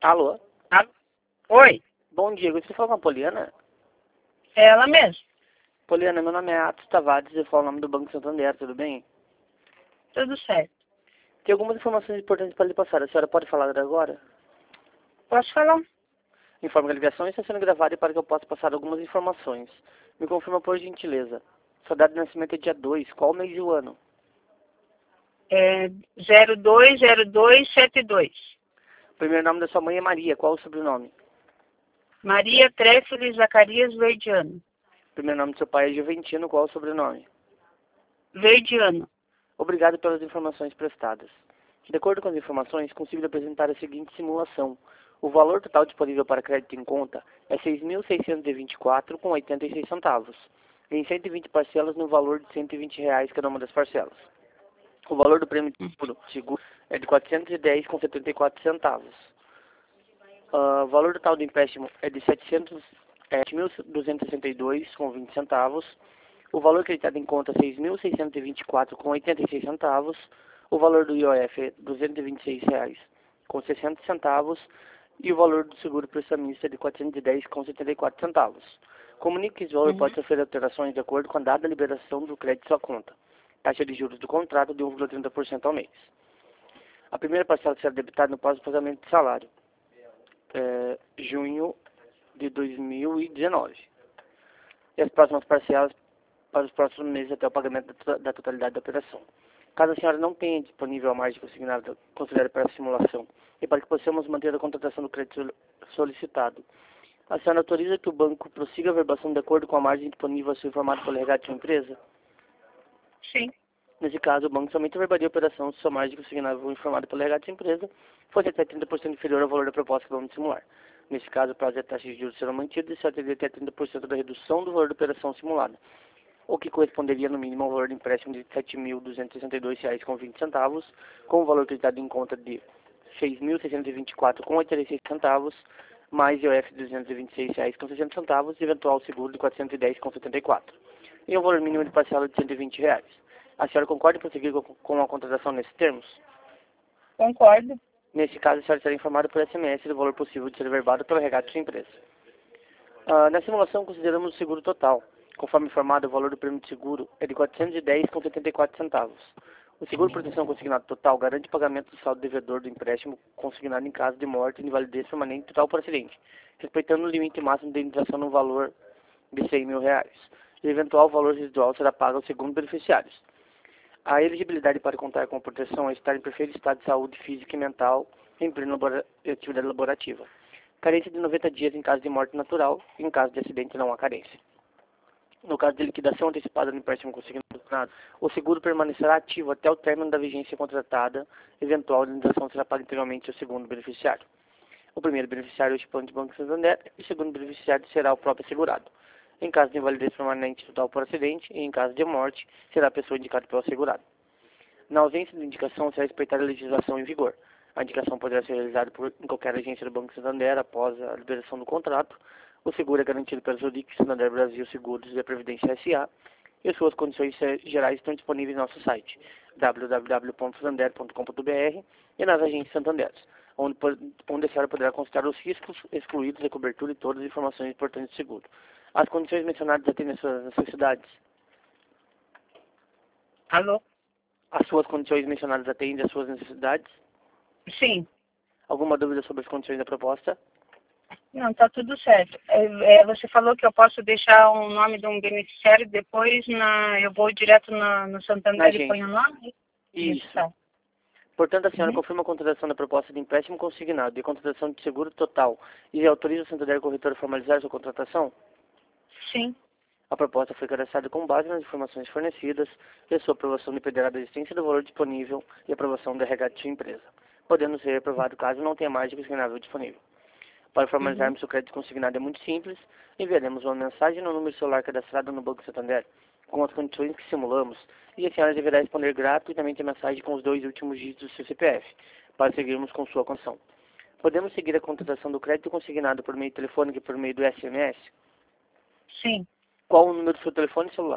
Alô? Ah, oi, Bom dia, você fala com a Poliana? é ela mesmo. Poliana, meu nome é Atos Tavares, eu falo o nome do Banco Santander, tudo bem? Tudo certo. Tem algumas informações importantes para lhe passar, a senhora pode falar agora? Posso falar? Informe que a ligação está sendo gravada e para que eu possa passar algumas informações. Me confirma por gentileza. Sua data de nascimento é dia 2, qual o mês e o ano? É 020272. O primeiro nome da sua mãe é Maria, qual o sobrenome? Maria Tréfilo Zacarias Verdiano. O primeiro nome do seu pai é Juventino, qual o sobrenome? Verdiano. Obrigado pelas informações prestadas. De acordo com as informações, consigo apresentar a seguinte simulação. O valor total disponível para crédito em conta é R$ 6.624,86, em 120 parcelas no valor de R$ 120 cada uma das parcelas. O valor do prêmio de seguro é de R$ 410,74. O valor total do empréstimo é de R$ 7.262,20. O valor acreditado em conta é R$ 6.624,86. O valor do IOF é R$ 226,60. E o valor do seguro prestamista é de R$ 410,74. Comunique que esse valor pode sofrer alterações de acordo com a data da liberação do crédito em sua conta. Taxa de juros do contrato de 1,30% ao mês. A primeira parcela será debitada no próximo pagamento de salário. Junho de 2019. E as próximas parcelas para os próximos meses até o pagamento da totalidade da operação. Caso a senhora não tenha disponível a margem consignada, considere para a simulação e para que possamos manter a contratação do crédito solicitado. A senhora autoriza que o banco prossiga a verbação de acordo com a margem disponível a ser informado pela regata de sua empresa? Sim. Nesse caso, o banco somente verbaria a operação se sua margem consignada for informada pela regata de sua empresa fosse até 30% inferior ao valor da proposta que vamos simular. Nesse caso, o prazo e a taxa de juros serão mantidos e será até 30% da redução do valor da operação simulada, o que corresponderia no mínimo ao valor do empréstimo de R$ 7.262,20, com o valor acreditado em conta de R$ 6.624,86, mais IOF de R$ 226,60 e eventual seguro de R$ 410,74, e um valor mínimo de parcela de R$ 120. A senhora concorda em prosseguir com a contratação nesses termos? Concordo. Nesse caso, a senhora será informada por SMS do valor possível de ser verbado pela regata de sua empresa. Na simulação, consideramos o seguro total. Conforme informado, o valor do prêmio de seguro é de R$ 410,74. O seguro de proteção consignado total garante o pagamento do saldo devedor do empréstimo consignado em caso de morte e invalidez permanente total por acidente, respeitando o limite máximo de indenização no valor de R$ 100 mil. E o eventual valor residual será pago aos segundos beneficiários. A elegibilidade para contar com a proteção é estar em perfeito estado de saúde física e mental em plena atividade laborativa. Carência de 90 dias em caso de morte natural e em caso de acidente não há carência. No caso de liquidação antecipada do empréstimo consignado, o seguro permanecerá ativo até o término da vigência contratada. Eventual indenização será paga integralmente ao segundo beneficiário. O primeiro beneficiário é o estipulante do Banco Santander e o segundo beneficiário será o próprio segurado. Em caso de invalidez permanente total por acidente e em caso de morte, será a pessoa indicada pelo segurado. Na ausência de indicação, será respeitada a legislação em vigor. A indicação poderá ser realizada em qualquer agência do Banco Santander após a liberação do contrato. O seguro é garantido pela Zurich, Santander Brasil Seguros e a Previdência S.A. e suas condições gerais estão disponíveis no nosso site www.santander.com.br e nas agências Santander, onde a senhora poderá consultar os riscos excluídos da cobertura e todas as informações importantes do seguro. As condições mencionadas atendem às suas necessidades? Alô? As suas condições mencionadas atendem às suas necessidades? Sim. Alguma dúvida sobre as condições da proposta? Não, tá tudo certo. Você falou que eu posso deixar o nome de um beneficiário, depois eu vou direto no Santander e ponho o nome? Isso. Tá. Portanto, a senhora confirma a contratação da proposta de empréstimo consignado e a contratação de seguro total e autoriza o Santander Corretor a formalizar sua contratação? Sim. A proposta foi cadastrada com base nas informações fornecidas e a sua aprovação dependerá da existência do valor disponível e aprovação da regata de sua empresa, podendo ser aprovado caso não tenha margem consignável disponível. Para formalizarmos o crédito consignado é muito simples. Enviaremos uma mensagem no número celular cadastrado no Banco Santander com as condições que simulamos e a senhora deverá responder gratuitamente a mensagem com os 2 últimos dígitos do seu CPF para seguirmos com sua condição. Podemos seguir a contratação do crédito consignado por meio telefônico e por meio do SMS? Sim. Qual o número do seu telefone celular?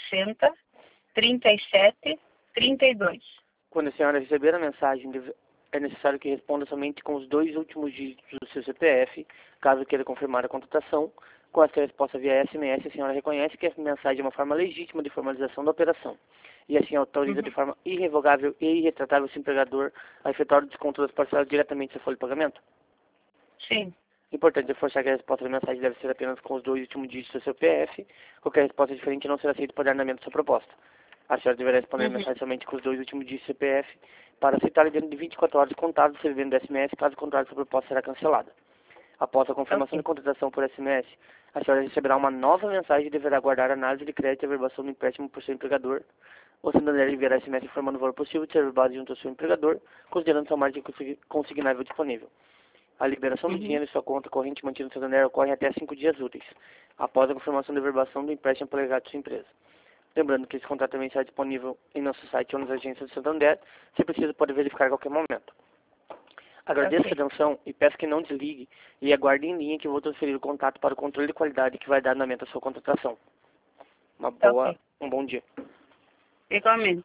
98460 3732. Quando a senhora receber a mensagem, é necessário que responda somente com os 2 últimos dígitos do seu CPF, caso queira confirmar a contratação. Com esta resposta via SMS, a senhora reconhece que a mensagem é uma forma legítima de formalização da operação e assim autoriza de forma irrevogável e irretratável o seu empregador a efetuar o desconto das parcelas diretamente da folha de pagamento? Sim. Importante reforçar que a resposta da mensagem deve ser apenas com os 2 últimos dígitos do seu CPF. Qualquer resposta diferente não será aceita para andamento da sua proposta. A senhora deverá responder a mensagem somente com os 2 últimos dígitos do CPF para aceitar dentro de 24 horas contadas, recebendo do SMS, caso contrário, sua proposta será cancelada. Após a confirmação de contratação por SMS, a senhora receberá uma nova mensagem e deverá aguardar a análise de crédito e averbação do empréstimo por seu empregador. O Santander enviará SMS informando o valor possível de ser averbado junto ao seu empregador, considerando sua margem consignável disponível. A liberação do dinheiro em sua conta corrente mantida no Santander ocorre até 5 dias úteis, após a confirmação da averbação do empréstimo polegado de sua empresa. Lembrando que esse contrato também será disponível em nosso site ou nas agências do Santander. Se precisa, pode verificar a qualquer momento. Agradeço a atenção e peço que não desligue e aguarde em linha que vou transferir o contato para o controle de qualidade que vai dar andamento à sua contratação. Um bom dia. Igualmente.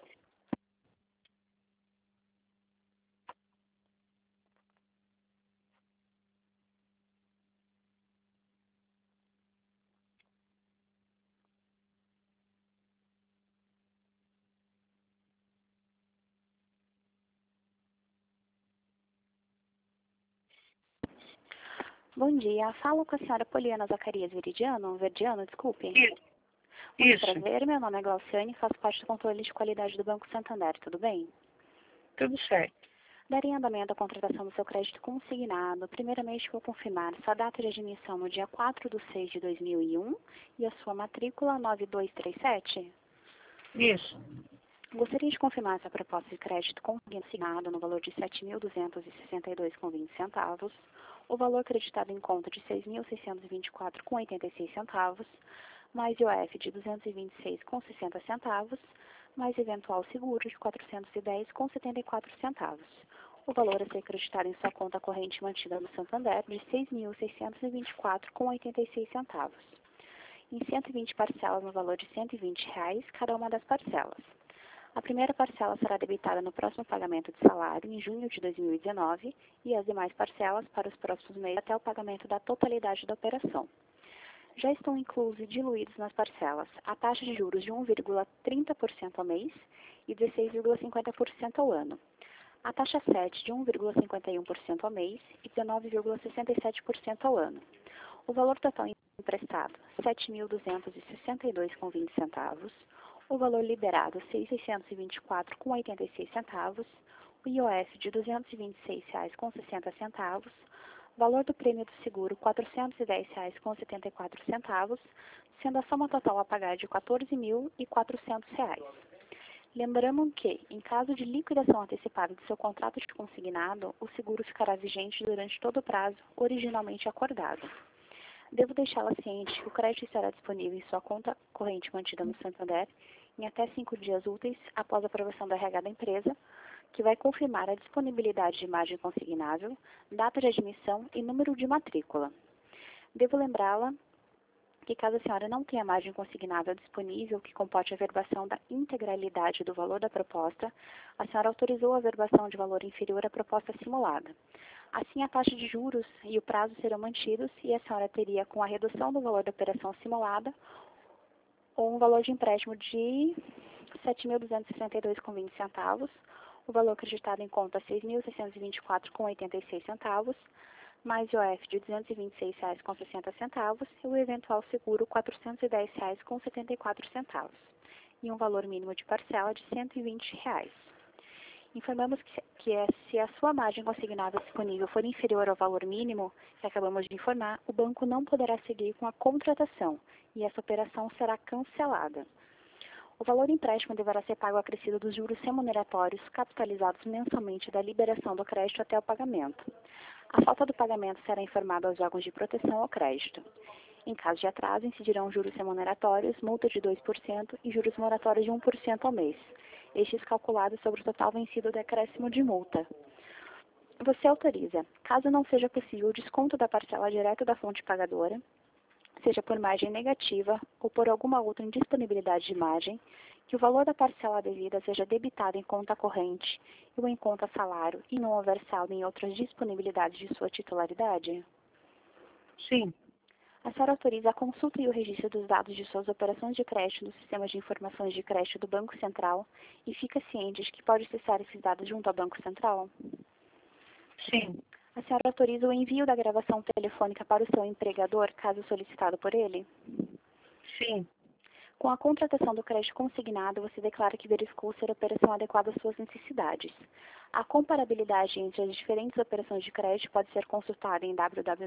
Bom dia, falo com a senhora Poliana Zacarias Verdiano, desculpe. Isso. Muito prazer, meu nome é Glauciane, faço parte do controle de qualidade do Banco Santander, tudo bem? Tudo certo. Darei andamento à contratação do seu crédito consignado. Primeiramente, vou confirmar sua data de admissão no dia 4/6/2001 e a sua matrícula 9237. Isso. Gostaria de confirmar essa proposta de crédito consignado no valor de R$ 7.262,20, o valor creditado em conta de R$ 6.624,86, mais IOF de R$ 226,60, mais eventual seguro de R$ 410,74. O valor a ser creditado em sua conta corrente mantida no Santander de R$ 6.624,86. Em 120 parcelas no valor de R$ 120, cada uma das parcelas. A primeira parcela será debitada no próximo pagamento de salário, em junho de 2019, e as demais parcelas para os próximos meses até o pagamento da totalidade da operação. Já estão inclusos e diluídos nas parcelas a taxa de juros de 1,30% ao mês e 16,50% ao ano, a taxa 7 de 1,51% ao mês e 19,67% ao ano. O valor total emprestado, R$ 7.262,20, o valor liberado, R$ 6.624,86, o IOF de R$ 226,60, valor do prêmio do seguro, R$ 410,74, sendo a soma total a pagar de R$ 14.400. Lembrando que, em caso de liquidação antecipada do seu contrato de consignado, o seguro ficará vigente durante todo o prazo originalmente acordado. Devo deixá-la ciente que o crédito estará disponível em sua conta corrente mantida no Santander em até 5 dias úteis após a aprovação da RH da empresa, que vai confirmar a disponibilidade de margem consignável, data de admissão e número de matrícula. Devo lembrá-la que caso a senhora não tenha margem consignável disponível que comporte a averbação da integralidade do valor da proposta, a senhora autorizou a averbação de valor inferior à proposta simulada. Assim, a taxa de juros e o prazo serão mantidos e a senhora teria, com a redução do valor da operação simulada, um valor de empréstimo de R$ 7.262,20, o valor acreditado em conta R$ 6.624,86, mais IOF de R$ 226,60 e o eventual seguro R$ 410,74 e um valor mínimo de parcela de R$ 120. Informamos que se a sua margem consignada disponível for inferior ao valor mínimo que acabamos de informar, o banco não poderá seguir com a contratação e essa operação será cancelada. O valor do empréstimo deverá ser pago acrescido dos juros remuneratórios capitalizados mensalmente da liberação do crédito até o pagamento. A falta do pagamento será informada aos órgãos de proteção ao crédito. Em caso de atraso, incidirão juros remuneratórios, multa de 2% e juros moratórios de 1% ao mês, estes calculados sobre o total vencido do acréscimo de multa. Você autoriza, caso não seja possível o desconto da parcela direto da fonte pagadora, seja por margem negativa ou por alguma outra indisponibilidade de margem, que o valor da parcela devida seja debitado em conta corrente ou em conta salário e não houver saldo em outras disponibilidades de sua titularidade? Sim. A senhora autoriza a consulta e o registro dos dados de suas operações de crédito no sistema de informações de crédito do Banco Central e fica ciente de que pode acessar esses dados junto ao Banco Central? Sim. A senhora autoriza o envio da gravação telefônica para o seu empregador, caso solicitado por ele? Sim. Com a contratação do crédito consignado, você declara que verificou ser a operação adequada às suas necessidades. A comparabilidade entre as diferentes operações de crédito pode ser consultada em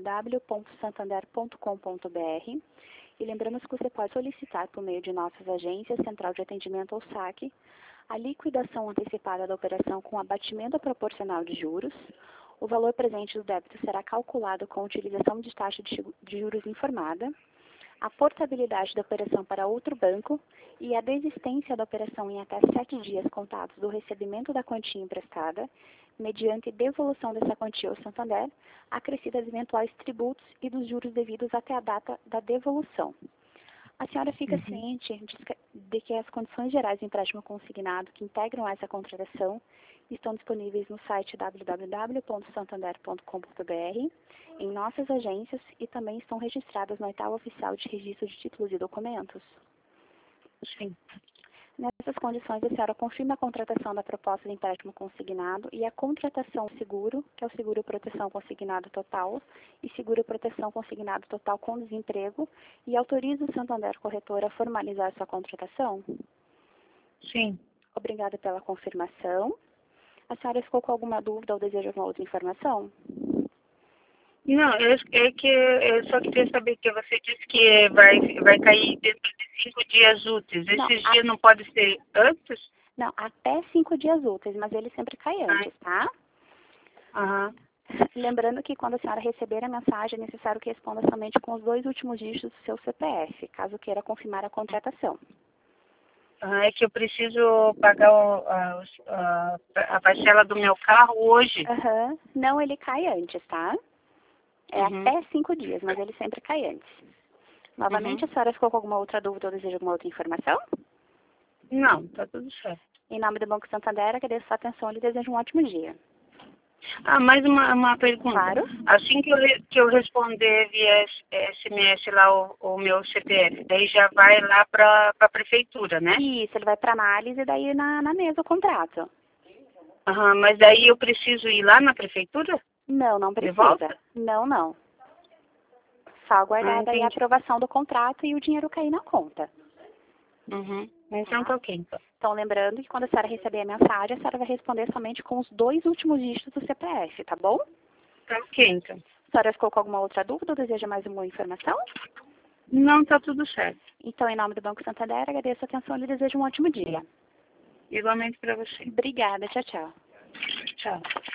www.santander.com.br e lembramos que você pode solicitar por meio de nossas agências, Central de Atendimento ou SAC, a liquidação antecipada da operação com abatimento proporcional de juros. O valor presente do débito será calculado com a utilização de taxa de juros informada, a portabilidade da operação para outro banco e a desistência da operação em até 7 dias contados do recebimento da quantia emprestada, mediante devolução dessa quantia ao Santander, acrescidas eventuais tributos e dos juros devidos até a data da devolução. A senhora fica ciente de que as condições gerais de empréstimo consignado que integram essa contratação estão disponíveis no site www.santander.com.br, em nossas agências e também estão registradas no Edital Oficial de Registro de Títulos e Documentos? Sim. Nessas condições, a senhora confirma a contratação da proposta de empréstimo consignado e a contratação do seguro, que é o seguro proteção consignado total e seguro proteção consignado total com desemprego, e autoriza o Santander Corretora a formalizar sua contratação? Sim. Obrigada pela confirmação. A senhora ficou com alguma dúvida ou deseja alguma outra informação? Não, é que eu só queria saber que você disse que vai cair dentro de 5 dias úteis. Esses dias não pode ser antes? Não, até 5 dias úteis, mas ele sempre cai antes, tá? Aham. Lembrando que quando a senhora receber a mensagem, é necessário que responda somente com os 2 últimos dígitos do seu CPF, caso queira confirmar a contratação. É que eu preciso pagar a parcela do meu carro hoje. Não, ele cai antes, tá? É até 5 dias, mas ele sempre cai antes. Novamente, a senhora ficou com alguma outra dúvida ou deseja alguma outra informação? Não, tá tudo certo. Em nome do Banco Santander, agradeço a sua atenção e desejo um ótimo dia. Mais uma pergunta. Claro. Assim que eu responder via SMS lá o meu CPF, daí já vai lá para a prefeitura, né? Isso, ele vai para análise e daí na mesa o contrato. Mas daí eu preciso ir lá na prefeitura? Não precisa. De volta? Não. Só aguardar daí a aprovação do contrato e o dinheiro cair na conta. Então tá ok, então. Então, lembrando que quando a senhora receber a mensagem, a senhora vai responder somente com os 2 últimos dígitos do CPF, tá bom? Tá ok, então. A senhora ficou com alguma outra dúvida ou deseja mais alguma informação? Não, tá tudo certo. Então, em nome do Banco Santander, agradeço a atenção e desejo um ótimo dia. Igualmente para você. Obrigada, tchau. Tchau.